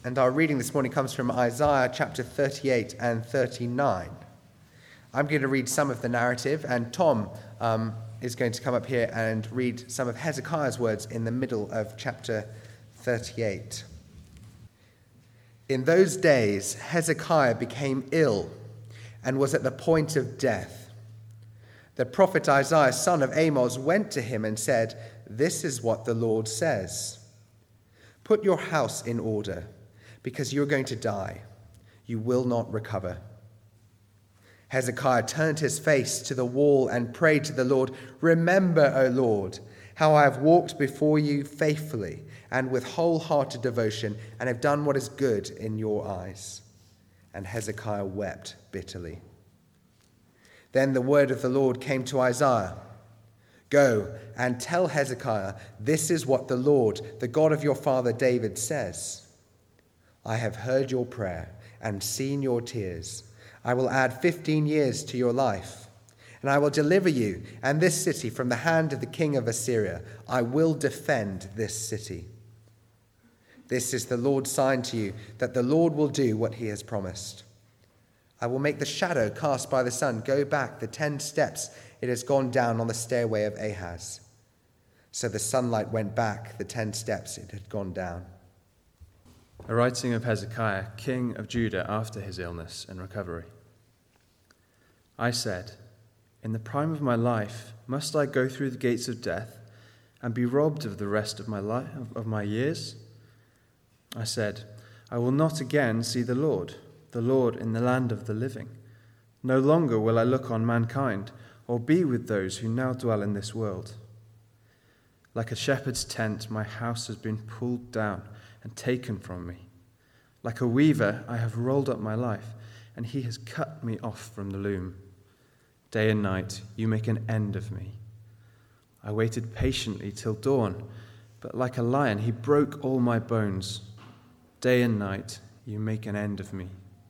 And our reading this morning comes from Isaiah chapter 38 and 39. I'm going to read some of the narrative, and Tom is going to come up here and read some of Hezekiah's words in the middle of chapter 38. In those days, Hezekiah became ill and was at the point of death. The prophet Isaiah, son of Amos, went to him and said, "This is what the Lord says. Put your house in order, because you're going to die. You will not recover." Hezekiah turned his face to the wall and prayed to the Lord, "Remember, O Lord, how I have walked before you faithfully and with wholehearted devotion, and have done what is good in your eyes." And Hezekiah wept bitterly. Then the word of the Lord came to Isaiah. "Go and tell Hezekiah, this is what the Lord, the God of your father David, says. I have heard your prayer and seen your tears. I will add 15 years to your life, and I will deliver you and this city from the hand of the king of Assyria. I will defend this city. This is the Lord's sign to you, that the Lord will do what he has promised. I will make the shadow cast by the sun go back the 10 steps it has gone down on the stairway of Ahaz." So the sunlight went back the 10 steps it had gone down. A writing of Hezekiah, king of Judah, after his illness and recovery. I said, "In the prime of my life, must I go through the gates of death and be robbed of the rest of my life, of my years?" I said, "I will not again see the Lord in the land of the living. No longer will I look on mankind or be with those who now dwell in this world. Like a shepherd's tent, my house has been pulled down and taken from me. Like a weaver, I have rolled up my life, and he has cut me off from the loom. Day and night, you make an end of me. I waited patiently till dawn, but like a lion, he broke all my bones. Day and night, you make an end of me.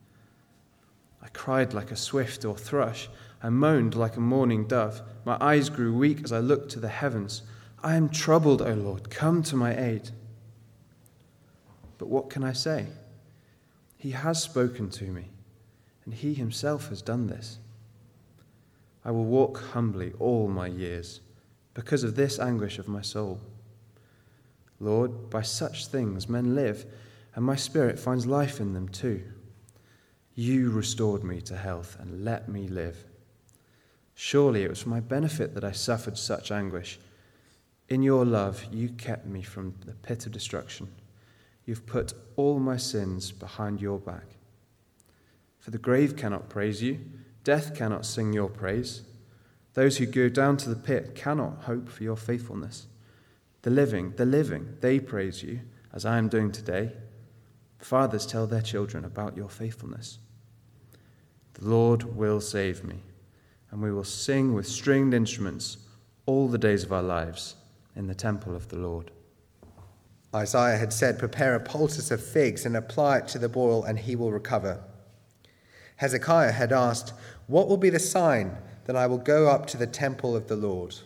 I cried like a swift or thrush. I moaned like a mourning dove. My eyes grew weak as I looked to the heavens. I am troubled, O Lord, come to my aid." But what can I say? He has spoken to me, and he himself has done this. I will walk humbly all my years, because of this anguish of my soul. Lord, by such things men live, and my spirit finds life in them too. You restored me to health and let me live. Surely it was for my benefit that I suffered such anguish. In your love, you kept me from the pit of destruction. You've put all my sins behind your back. For the grave cannot praise you, death cannot sing your praise. Those who go down to the pit cannot hope for your faithfulness. The living, they praise you, as I am doing today. Fathers tell their children about your faithfulness. The Lord will save me, and we will sing with stringed instruments all the days of our lives in the temple of the Lord. Isaiah had said, "Prepare a poultice of figs and apply it to the boil, and he will recover." Hezekiah had asked, "What will be the sign that I will go up to the temple of the Lord?"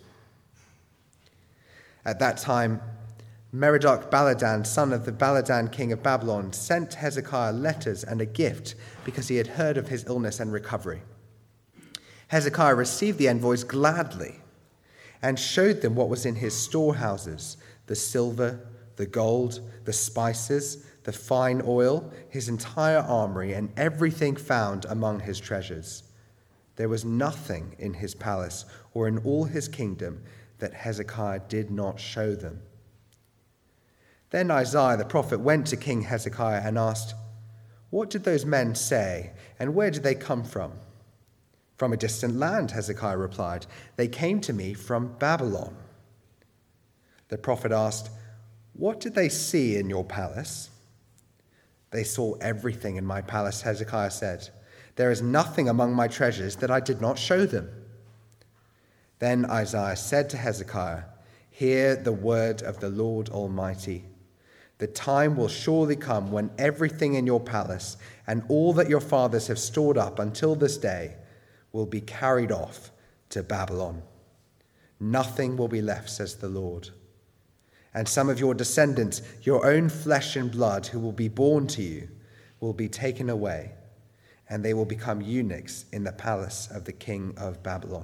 At that time, Merodach-Baladan, son of the Baladan king of Babylon, sent Hezekiah letters and a gift because he had heard of his illness and recovery. Hezekiah received the envoys gladly and showed them what was in his storehouses, the silver, the gold, the spices, the fine oil, his entire armory, and everything found among his treasures. There was nothing in his palace or in all his kingdom that Hezekiah did not show them. Then Isaiah the prophet went to King Hezekiah and asked, "What did those men say, and where did they come from?" "From a distant land," Hezekiah replied. "They came to me from Babylon." The prophet asked, "What did they see in your palace?" "They saw everything in my palace," Hezekiah said. "There is nothing among my treasures that I did not show them." Then Isaiah said to Hezekiah, "Hear the word of the Lord Almighty. The time will surely come when everything in your palace and all that your fathers have stored up until this day will be carried off to Babylon. Nothing will be left, says the Lord. And some of your descendants, your own flesh and blood, who will be born to you, will be taken away, and they will become eunuchs in the palace of the king of Babylon.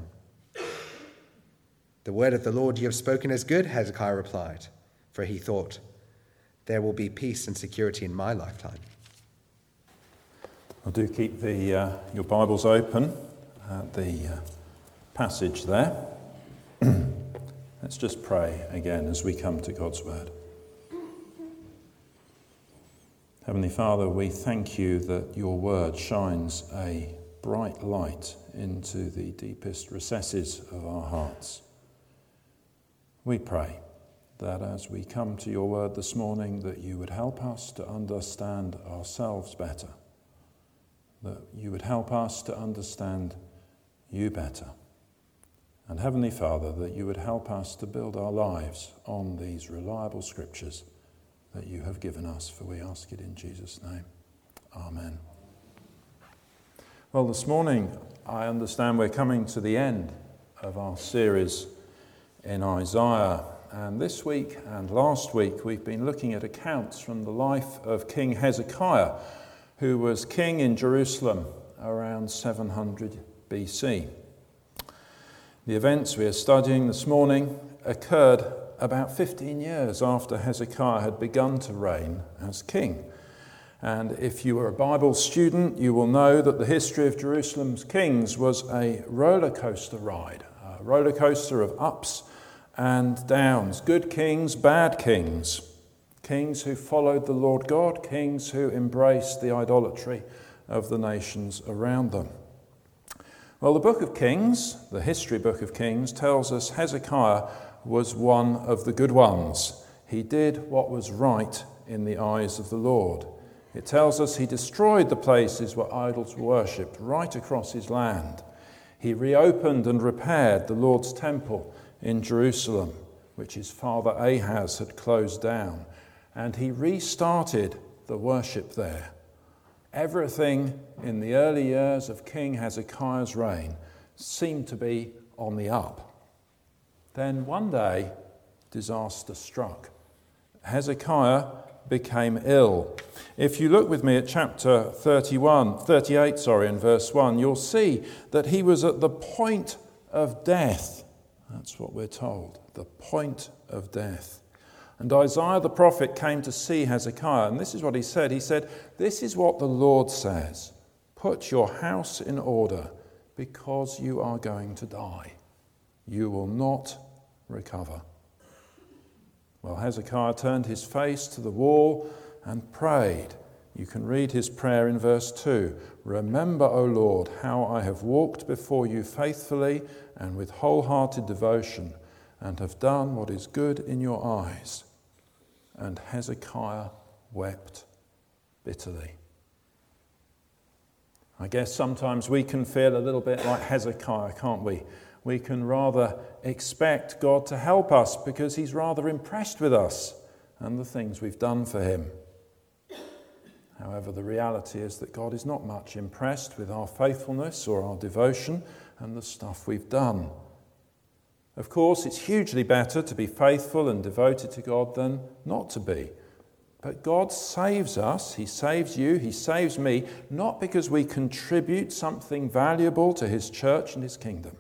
The word of the Lord you have spoken is good, Hezekiah replied, for he thought, there will be peace and security in my lifetime. Well, do keep your Bibles open at the passage there. Let's just pray again as we come to God's word. Heavenly Father, we thank you that your word shines a bright light into the deepest recesses of our hearts. We pray that as we come to your word this morning, that you would help us to understand ourselves better, that you would help us to understand you better. And Heavenly Father, that you would help us to build our lives on these reliable scriptures that you have given us, for we ask it in Jesus' name. Amen. Well, this morning, I understand we're coming to the end of our series in Isaiah. And this week and last week, we've been looking at accounts from the life of King Hezekiah, who was king in Jerusalem around 700 BC. The events we are studying this morning occurred about 15 years after Hezekiah had begun to reign as king. And if you were a Bible student, you will know that the history of Jerusalem's kings was a roller coaster ride, a roller coaster of ups and downs, good kings, bad kings, kings who followed the Lord God, kings who embraced the idolatry of the nations around them. Well, the book of Kings, the history book of Kings, tells us Hezekiah was one of the good ones. He did what was right in the eyes of the Lord. It tells us he destroyed the places where idols were worshipped right across his land. He reopened and repaired the Lord's temple in Jerusalem, which his father Ahaz had closed down, and he restarted the worship there. Everything in the early years of King Hezekiah's reign seemed to be on the up. Then one day, disaster struck. Hezekiah became ill. If you look with me at chapter 38, in verse 1, you'll see that he was at the point of death. That's what we're told, the point of death. And Isaiah the prophet came to see Hezekiah, and this is what he said. He said, "This is what the Lord says, put your house in order, because you are going to die. You will not recover." Well, Hezekiah turned his face to the wall and prayed. You can read his prayer in verse 2. "Remember, O Lord, how I have walked before you faithfully and with wholehearted devotion, and have done what is good in your eyes." And Hezekiah wept bitterly. I guess sometimes we can feel a little bit like Hezekiah, can't we? We can rather expect God to help us because he's rather impressed with us and the things we've done for him. However, the reality is that God is not much impressed with our faithfulness or our devotion and the stuff we've done. Of course, it's hugely better to be faithful and devoted to God than not to be. But God saves us, he saves you, he saves me, not because we contribute something valuable to his church and his kingdom.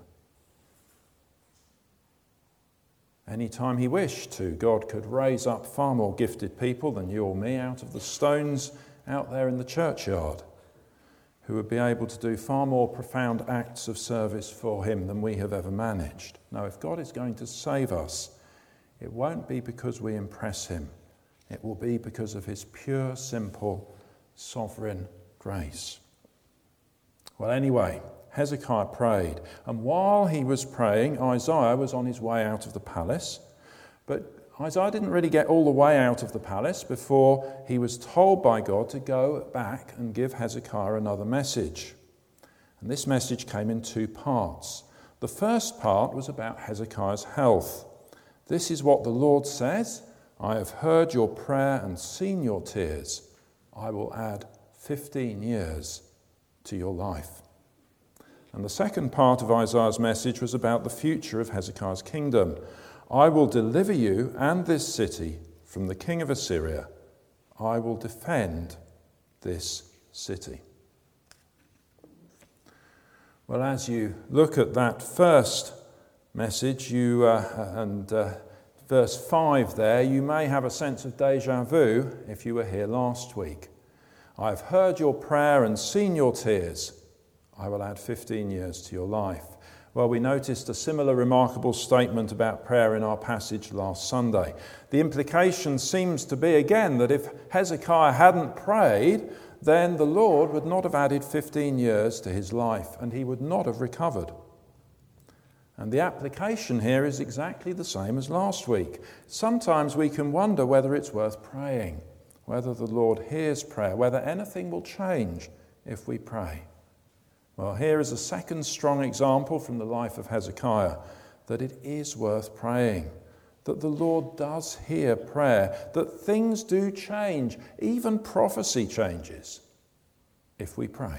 Anytime he wished to, God could raise up far more gifted people than you or me out of the stones out there in the churchyard, who would be able to do far more profound acts of service for him than we have ever managed. Now, if God is going to save us, it won't be because we impress him. It will be because of his pure, simple, sovereign grace. Well, anyway, Hezekiah prayed, and while he was praying, Isaiah was on his way out of the palace. But Isaiah didn't really get all the way out of the palace before he was told by God to go back and give Hezekiah another message. And this message came in two parts. The first part was about Hezekiah's health. "This is what the Lord says, I have heard your prayer and seen your tears. I will add 15 years to your life." And the second part of Isaiah's message was about the future of Hezekiah's kingdom. I will deliver you and this city from the king of Assyria. I will defend this city. Well, as you look at that first message, verse 5 there, you may have a sense of déjà vu if you were here last week. I've heard your prayer and seen your tears. I will add 15 years to your life. Well, we noticed a similar remarkable statement about prayer in our passage last Sunday. The implication seems to be, again, that if Hezekiah hadn't prayed, then the Lord would not have added 15 years to his life, and he would not have recovered. And the application here is exactly the same as last week. Sometimes we can wonder whether it's worth praying, whether the Lord hears prayer, whether anything will change if we pray. Well, here is a second strong example from the life of Hezekiah that it is worth praying, that the Lord does hear prayer, that things do change, even prophecy changes if we pray.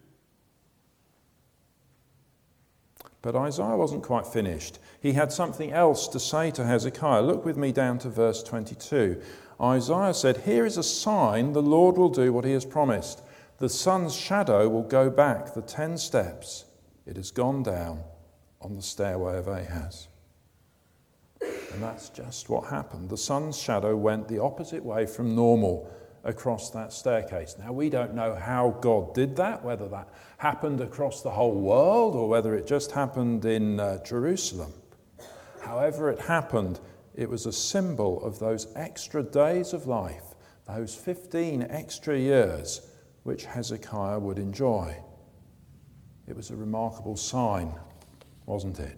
But Isaiah wasn't quite finished. He had something else to say to Hezekiah. Look with me down to verse 22. Isaiah said, "Here is a sign the Lord will do what he has promised. The sun's shadow will go back the 10 steps it has gone down on the stairway of Ahaz." And that's just what happened. The sun's shadow went the opposite way from normal across that staircase. Now, we don't know how God did that, whether that happened across the whole world or whether it just happened in Jerusalem. However it happened, it was a symbol of those extra days of life, those 15 extra years which Hezekiah would enjoy. It was a remarkable sign, wasn't it?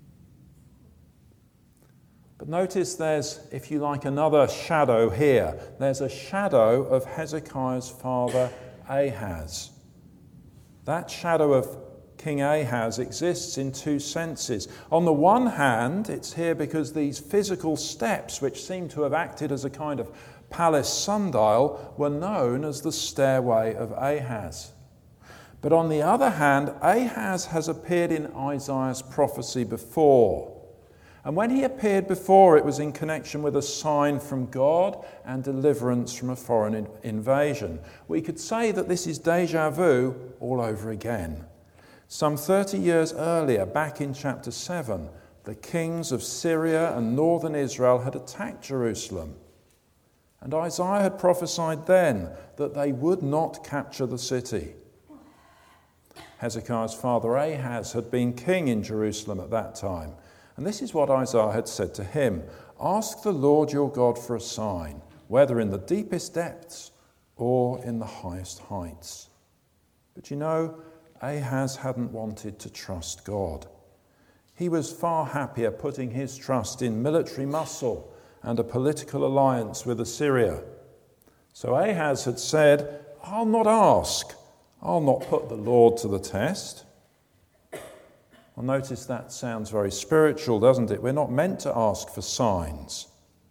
But notice there's, if you like, another shadow here. There's a shadow of Hezekiah's father Ahaz. That shadow of King Ahaz exists in two senses. On the one hand, it's here because these physical steps, which seem to have acted as a kind of palace sundial, were known as the stairway of Ahaz. But on the other hand, Ahaz has appeared in Isaiah's prophecy before. And when he appeared before, it was in connection with a sign from God and deliverance from a foreign invasion. We could say that this is déjà vu all over again. Some 30 years earlier, back in chapter 7, the kings of Syria and northern Israel had attacked Jerusalem. And Isaiah had prophesied then that they would not capture the city. Hezekiah's father Ahaz had been king in Jerusalem at that time. And this is what Isaiah had said to him: "Ask the Lord your God for a sign, whether in the deepest depths or in the highest heights." But you know, Ahaz hadn't wanted to trust God. He was far happier putting his trust in military muscle and a political alliance with Assyria. So Ahaz had said, "I'll not ask. I'll not put the Lord to the test." Well, notice that sounds very spiritual, doesn't it? We're not meant to ask for signs.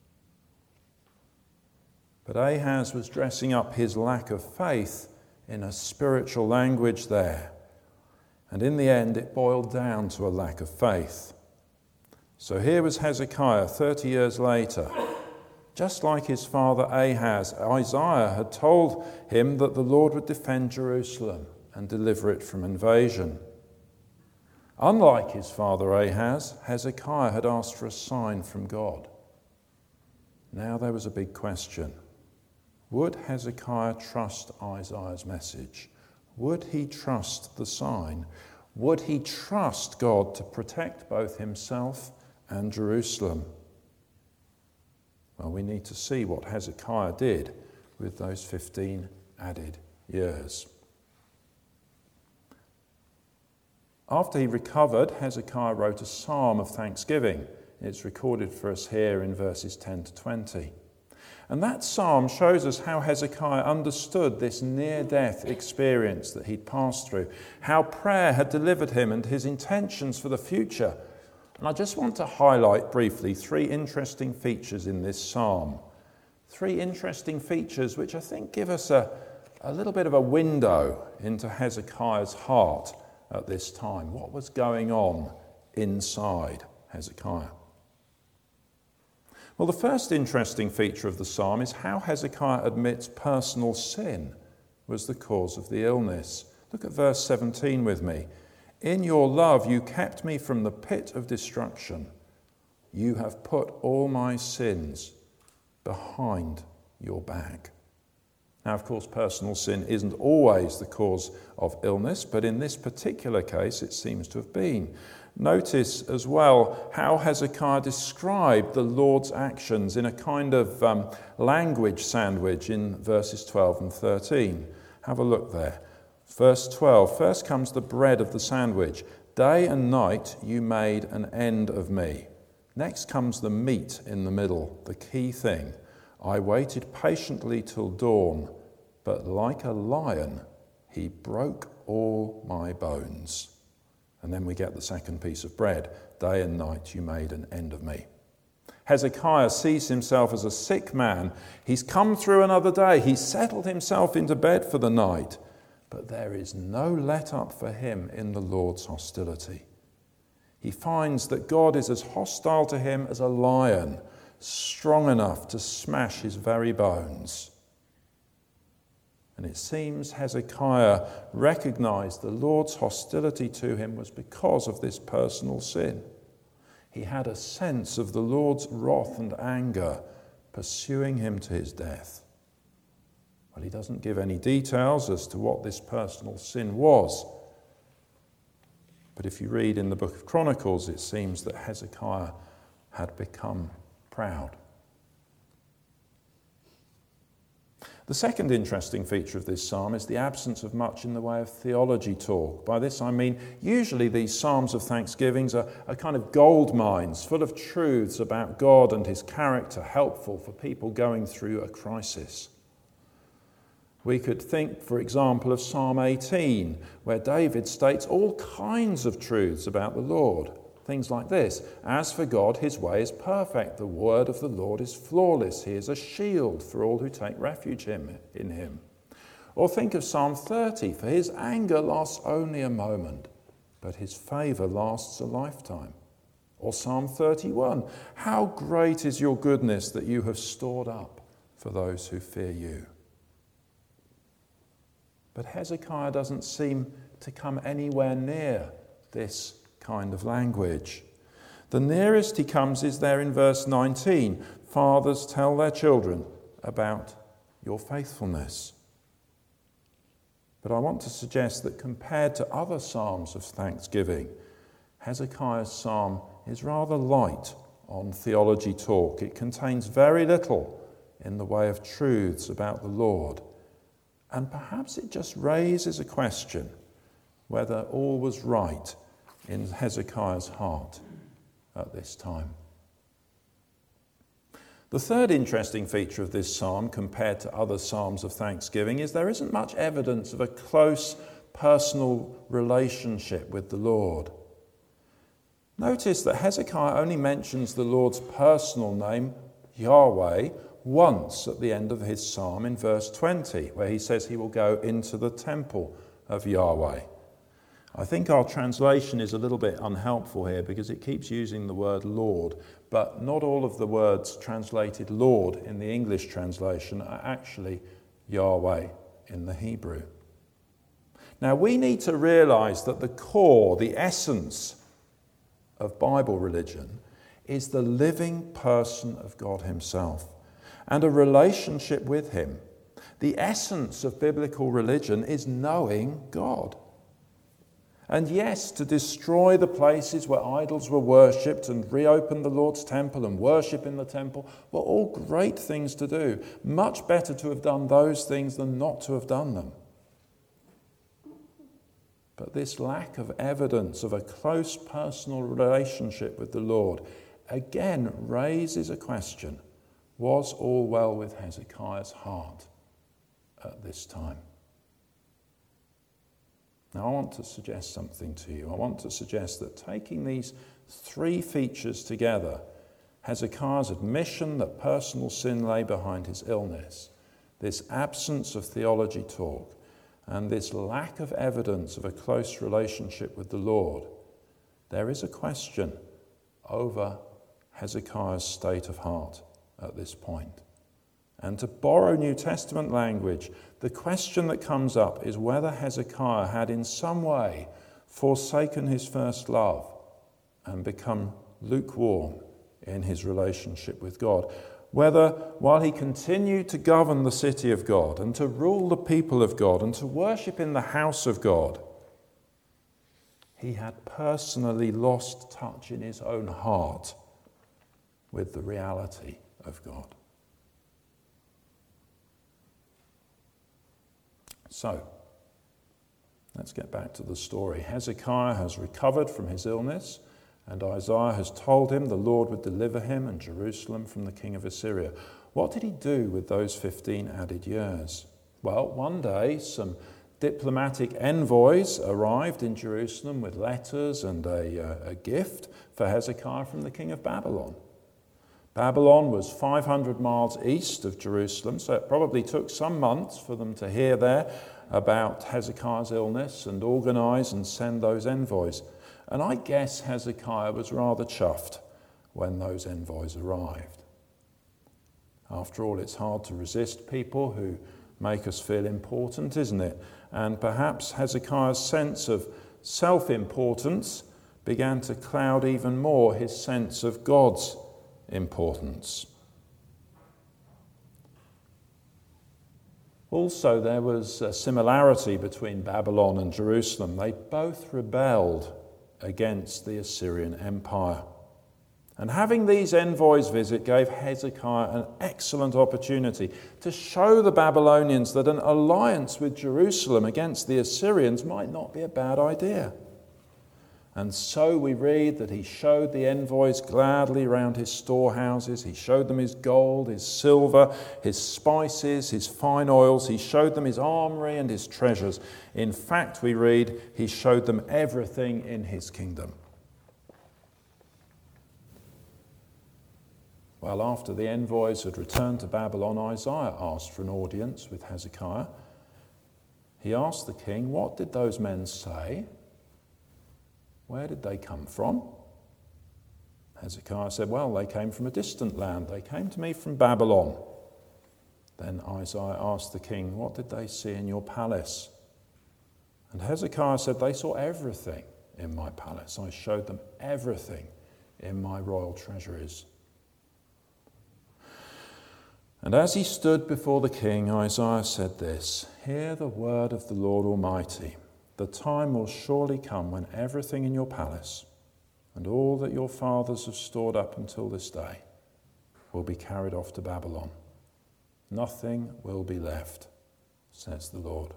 But Ahaz was dressing up his lack of faith in a spiritual language there. And in the end, it boiled down to a lack of faith. So here was Hezekiah 30 years later. Just like his father Ahaz, Isaiah had told him that the Lord would defend Jerusalem and deliver it from invasion. Unlike his father Ahaz, Hezekiah had asked for a sign from God. Now there was a big question. Would Hezekiah trust Isaiah's message? Would he trust the sign? Would he trust God to protect both himself and Jerusalem? Well, we need to see what Hezekiah did with those 15 added years. After he recovered, Hezekiah wrote a psalm of thanksgiving. It's recorded for us here in verses 10 to 20. And that psalm shows us how Hezekiah understood this near-death experience that he'd passed through, how prayer had delivered him and his intentions for the future. And I just want to highlight briefly 3 interesting features in this psalm. 3 interesting features which I think give us a little bit of a window into Hezekiah's heart at this time. What was going on inside Hezekiah? Well, the first interesting feature of the psalm is how Hezekiah admits personal sin was the cause of the illness. Look at verse 17 with me. In your love you kept me from the pit of destruction. You have put all my sins behind your back. Now, of course, personal sin isn't always the cause of illness, but in this particular case it seems to have been. Notice as well how Hezekiah described the Lord's actions in a kind of language sandwich in verses 12 and 13. Have a look there. Verse 12, first comes the bread of the sandwich. Day and night you made an end of me. Next comes the meat in the middle, the key thing. I waited patiently till dawn, but like a lion, he broke all my bones. And then we get the second piece of bread. Day and night you made an end of me. Hezekiah sees himself as a sick man. He's come through another day. He's settled himself into bed for the night. But there is no let up for him in the Lord's hostility. He finds that God is as hostile to him as a lion, strong enough to smash his very bones. And it seems Hezekiah recognized the Lord's hostility to him was because of this personal sin. He had a sense of the Lord's wrath and anger pursuing him to his death. Well, he doesn't give any details as to what this personal sin was. But if you read in the book of Chronicles, it seems that Hezekiah had become proud. The second interesting feature of this psalm is the absence of much in the way of theology talk. By this I mean, usually these psalms of thanksgivings are kind of gold mines, full of truths about God and his character, helpful for people going through a crisis. We could think, for example, of Psalm 18, where David states all kinds of truths about the Lord. Things like this: as for God, his way is perfect. The word of the Lord is flawless. He is a shield for all who take refuge in him. Or think of Psalm 30, for his anger lasts only a moment, but his favour lasts a lifetime. Or Psalm 31, how great is your goodness that you have stored up for those who fear you. But Hezekiah doesn't seem to come anywhere near this kind of language. The nearest he comes is there in verse 19. Fathers tell their children about your faithfulness. But I want to suggest that compared to other psalms of thanksgiving, Hezekiah's psalm is rather light on theology talk. It contains very little in the way of truths about the Lord. And perhaps it just raises a question whether all was right in Hezekiah's heart at this time. The third interesting feature of this psalm, compared to other psalms of thanksgiving, is there isn't much evidence of a close personal relationship with the Lord. Notice that Hezekiah only mentions the Lord's personal name, Yahweh, once at the end of his psalm in verse 20, where he says he will go into the temple of Yahweh. I think our translation is a little bit unhelpful here because it keeps using the word Lord, but not all of the words translated Lord in the English translation are actually Yahweh in the Hebrew. Now we need to realize that the core, the essence of Bible religion is the living person of God himself and a relationship with him. The essence of biblical religion is knowing God. And yes, to destroy the places where idols were worshipped and reopen the Lord's temple and worship in the temple were all great things to do. Much better to have done those things than not to have done them. But this lack of evidence of a close personal relationship with the Lord again raises a question. Was all well with Hezekiah's heart at this time? Now, I want to suggest something to you. I want to suggest that taking these three features together, Hezekiah's admission that personal sin lay behind his illness, this absence of theology talk, and this lack of evidence of a close relationship with the Lord, there is a question over Hezekiah's state of heart at this point. And to borrow New Testament language, the question that comes up is whether Hezekiah had in some way forsaken his first love and become lukewarm in his relationship with God. Whether, while he continued to govern the city of God and to rule the people of God and to worship in the house of God, he had personally lost touch in his own heart with the reality of God. So, let's get back to the story. Hezekiah has recovered from his illness, and Isaiah has told him the Lord would deliver him and Jerusalem from the king of Assyria. What did he do with those 15 added years? Well, one day some diplomatic envoys arrived in Jerusalem with letters and a gift for Hezekiah from the king of Babylon. Babylon was 500 miles east of Jerusalem, so it probably took some months for them to hear there about Hezekiah's illness and organise and send those envoys. And I guess Hezekiah was rather chuffed when those envoys arrived. After all, it's hard to resist people who make us feel important, isn't it? And perhaps Hezekiah's sense of self-importance began to cloud even more his sense of God's importance. Also, there was a similarity between Babylon and Jerusalem. They both rebelled against the Assyrian Empire. And having these envoys visit gave Hezekiah an excellent opportunity to show the Babylonians that an alliance with Jerusalem against the Assyrians might not be a bad idea. And so we read that he showed the envoys gladly round his storehouses. He showed them his gold, his silver, his spices, his fine oils. He showed them his armory and his treasures. In fact, we read, he showed them everything in his kingdom. Well, after the envoys had returned to Babylon, Isaiah asked for an audience with Hezekiah. He asked the king, what did those men say? Where did they come from? Hezekiah said, well, they came from a distant land. They came to me from Babylon. Then Isaiah asked the king, what did they see in your palace? And Hezekiah said, they saw everything in my palace. I showed them everything in my royal treasuries. And as he stood before the king, Isaiah said this, hear the word of the Lord Almighty. The time will surely come when everything in your palace and all that your fathers have stored up until this day will be carried off to Babylon. Nothing will be left, says the Lord.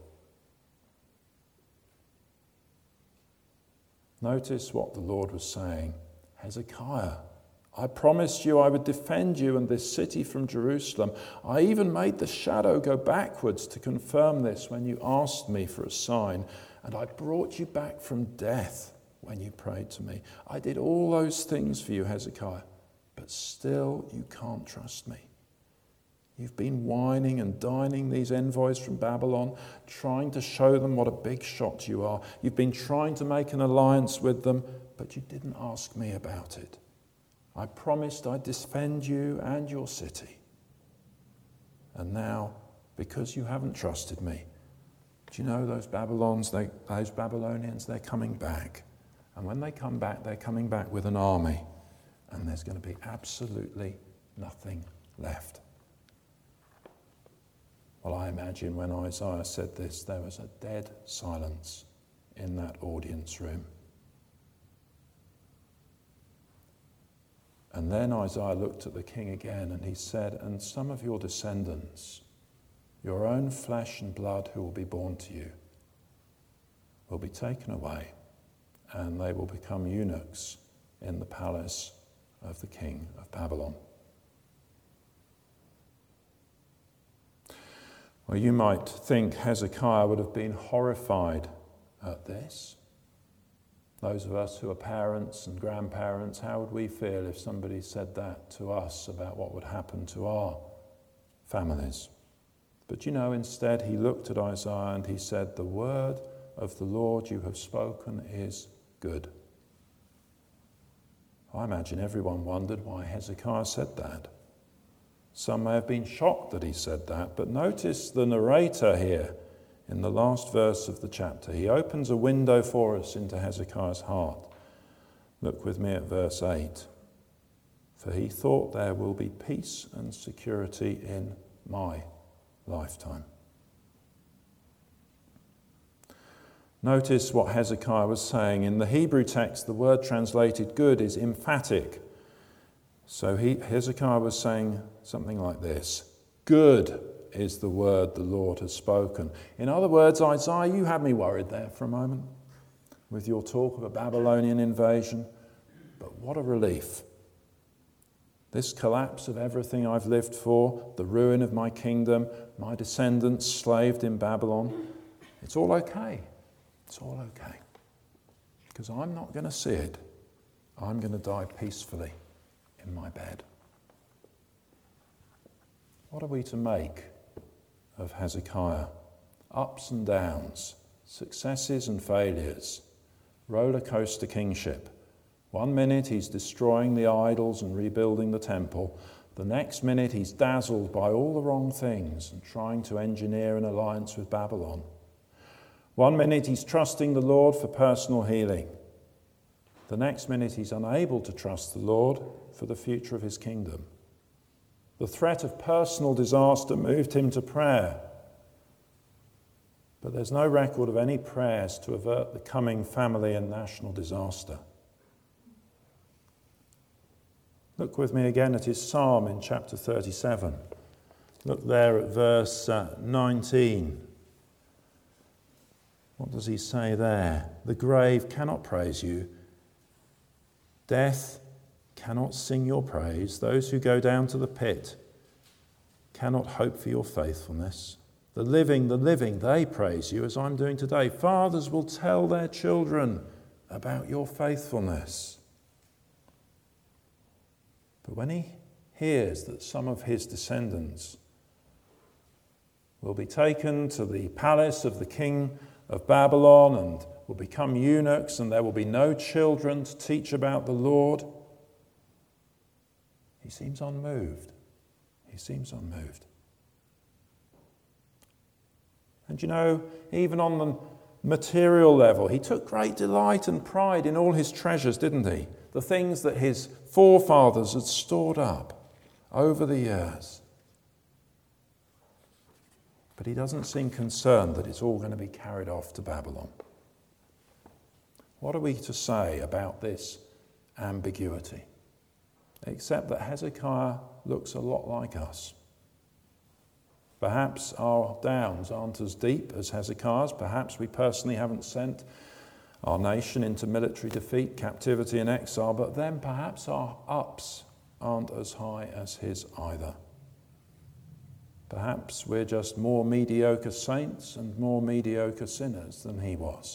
Notice what the Lord was saying. Hezekiah, I promised you I would defend you and this city from Jerusalem. I even made the shadow go backwards to confirm this when you asked me for a sign. And I brought you back from death when you prayed to me. I did all those things for you, Hezekiah, but still you can't trust me. You've been whining and dining these envoys from Babylon, trying to show them what a big shot you are. You've been trying to make an alliance with them, but you didn't ask me about it. I promised I'd defend you and your city. And now, because you haven't trusted me, do you know those Babylonians, they're coming back. And when they come back, they're coming back with an army. And there's going to be absolutely nothing left. Well, I imagine when Isaiah said this, there was a dead silence in that audience room. And then Isaiah looked at the king again and he said, and some of your descendants, your own flesh and blood who will be born to you, will be taken away, and they will become eunuchs in the palace of the king of Babylon. Well, you might think Hezekiah would have been horrified at this. Those of us who are parents and grandparents, how would we feel if somebody said that to us about what would happen to our families? But you know, instead he looked at Isaiah and he said, the word of the Lord you have spoken is good. I imagine everyone wondered why Hezekiah said that. Some may have been shocked that he said that, but notice the narrator here in the last verse of the chapter. He opens a window for us into Hezekiah's heart. Look with me at verse 8. For he thought there will be peace and security in my lifetime. Notice what Hezekiah was saying. In the Hebrew text, the word translated good is emphatic. So Hezekiah was saying something like this: good is the word the Lord has spoken. In other words, Isaiah, you had me worried there for a moment with your talk of a Babylonian invasion. But what a relief. This collapse of everything I've lived for, the ruin of my kingdom, my descendants slaved in Babylon, it's all okay. It's all okay. Because I'm not going to see it. I'm going to die peacefully in my bed. What are we to make of Hezekiah? Ups and downs, successes and failures, roller coaster kingship. 1 minute he's destroying the idols and rebuilding the temple. The next minute he's dazzled by all the wrong things and trying to engineer an alliance with Babylon. 1 minute he's trusting the Lord for personal healing. The next minute he's unable to trust the Lord for the future of his kingdom. The threat of personal disaster moved him to prayer. But there's no record of any prayers to avert the coming family and national disaster. Look with me again at his psalm in chapter 37. Look there at verse 19. What does he say there? The grave cannot praise you. Death cannot sing your praise. Those who go down to the pit cannot hope for your faithfulness. The living, they praise you as I'm doing today. Fathers will tell their children about your faithfulness. But when he hears that some of his descendants will be taken to the palace of the king of Babylon and will become eunuchs, and there will be no children to teach about the Lord, he seems unmoved. He seems unmoved. And you know, even on the material level, he took great delight and pride in all his treasures, didn't he? The things that his forefathers had stored up over the years. But he doesn't seem concerned that it's all going to be carried off to Babylon. What are we to say about this ambiguity? Except that Hezekiah looks a lot like us. Perhaps our downs aren't as deep as Hezekiah's. Perhaps we personally haven't sent our nation into military defeat, captivity and exile. But then perhaps our ups aren't as high as his either. Perhaps we're just more mediocre saints and more mediocre sinners than he was.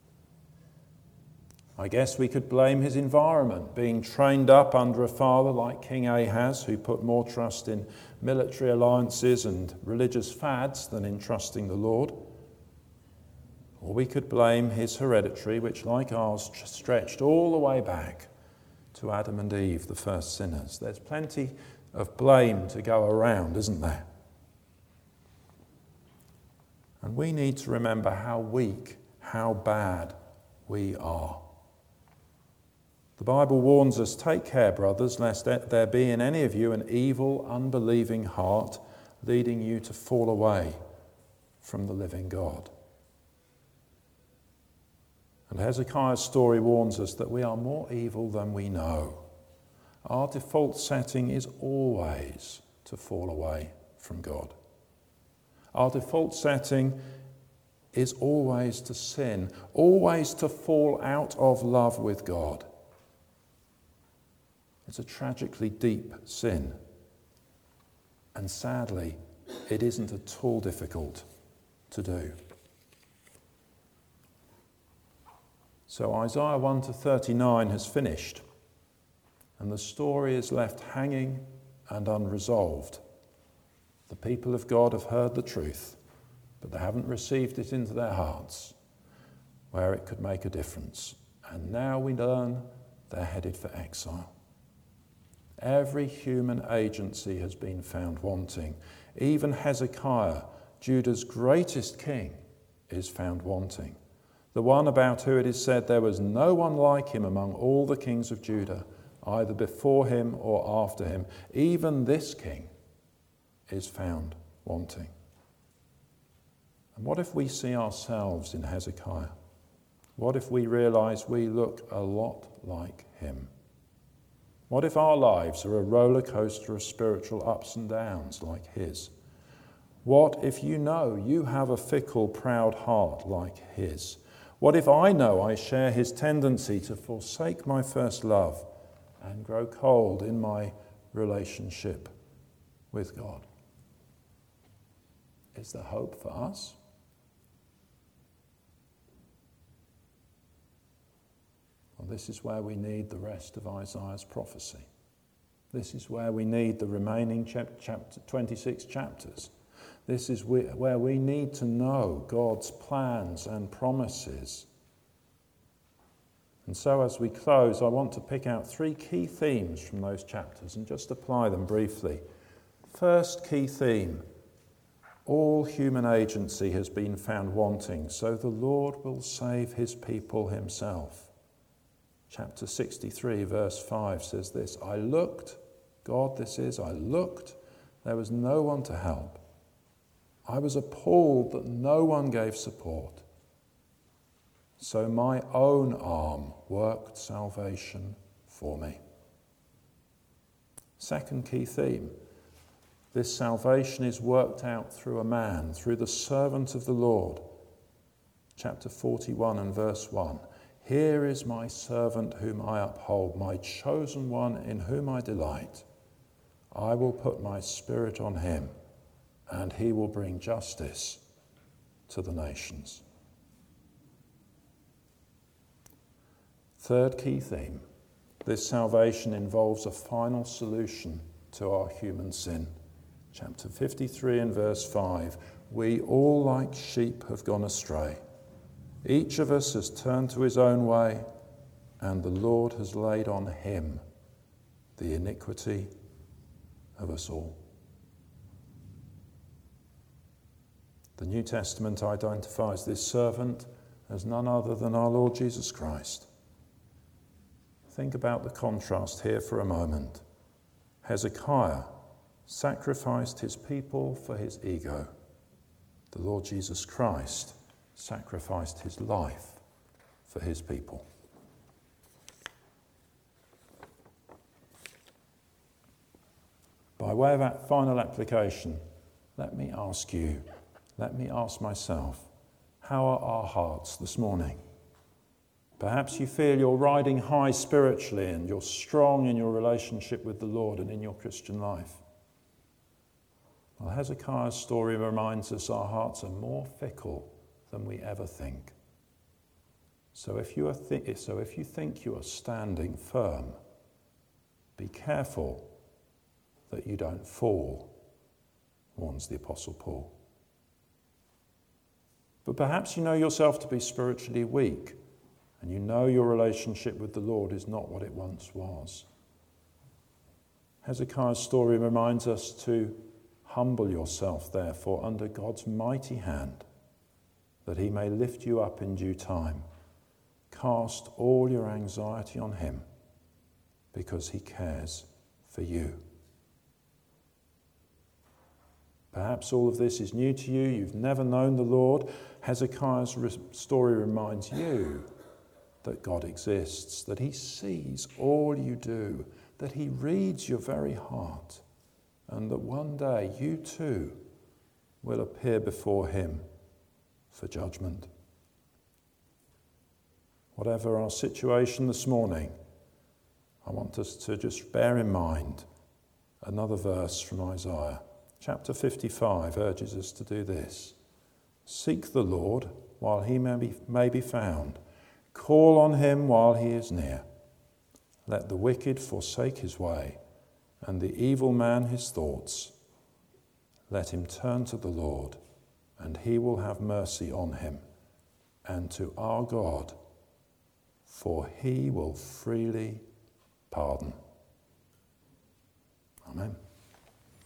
I guess we could blame his environment, being trained up under a father like King Ahaz, who put more trust in military alliances and religious fads than in trusting the Lord. Or we could blame his hereditary, which like ours stretched all the way back to Adam and Eve, the first sinners. There's plenty of blame to go around, isn't there? And we need to remember how weak, how bad we are. The Bible warns us, take care, brothers, lest there be in any of you an evil, unbelieving heart leading you to fall away from the living God. And Hezekiah's story warns us that we are more evil than we know. Our default setting is always to fall away from God. Our default setting is always to sin, always to fall out of love with God. It's a tragically deep sin. And sadly, it isn't at all difficult to do. So Isaiah 1 to 39 has finished, and the story is left hanging and unresolved. The people of God have heard the truth, but they haven't received it into their hearts, where it could make a difference. And now we learn they're headed for exile. Every human agency has been found wanting. Even Hezekiah, Judah's greatest king, is found wanting. The one about who it is said there was no one like him among all the kings of Judah, either before him or after him. Even this king is found wanting. And what if we see ourselves in Hezekiah? What if we realize we look a lot like him? What if our lives are a roller coaster of spiritual ups and downs like his? What if you know you have a fickle, proud heart like his? What if I know I share his tendency to forsake my first love and grow cold in my relationship with God? Is there hope for us? Well, this is where we need the rest of Isaiah's prophecy. This is where we need the remaining 26 chapters. This is where we need to know God's plans and promises. And so as we close, I want to pick out 3 key themes from those chapters and just apply them briefly. First key theme: all human agency has been found wanting, so the Lord will save his people himself. Chapter 63, verse 5 says this: I looked, there was no one to help. I was appalled that no one gave support. So my own arm worked salvation for me. Second key theme: this salvation is worked out through a man, through the servant of the Lord. Chapter 41 and verse 1. Here is my servant whom I uphold, my chosen one in whom I delight. I will put my spirit on him, and he will bring justice to the nations. Third key theme: this salvation involves a final solution to our human sin. Chapter 53 and verse 5. We all like sheep have gone astray. Each of us has turned to his own way, and the Lord has laid on him the iniquity of us all. The New Testament identifies this servant as none other than our Lord Jesus Christ. Think about the contrast here for a moment. Hezekiah sacrificed his people for his ego. The Lord Jesus Christ sacrificed his life for his people. By way of that final application, let me ask myself, how are our hearts this morning? Perhaps you feel you're riding high spiritually and you're strong in your relationship with the Lord and in your Christian life. Well, Hezekiah's story reminds us our hearts are more fickle than we ever think. So if you think you are standing firm, be careful that you don't fall, warns the Apostle Paul. But perhaps you know yourself to be spiritually weak, and you know your relationship with the Lord is not what it once was. Hezekiah's story reminds us to humble yourself, therefore, under God's mighty hand, that he may lift you up in due time. Cast all your anxiety on him, because he cares for you. Perhaps all of this is new to you. You've never known the Lord. Hezekiah's story reminds you that God exists, that he sees all you do, that he reads your very heart, and that one day you too will appear before him for judgment. Whatever our situation this morning, I want us to just bear in mind another verse from Isaiah. Chapter 55 urges us to do this. Seek the Lord while he may be found. Call on him while he is near. Let the wicked forsake his way, and the evil man his thoughts. Let him turn to the Lord, and he will have mercy on him, and to our God, for he will freely pardon. Amen.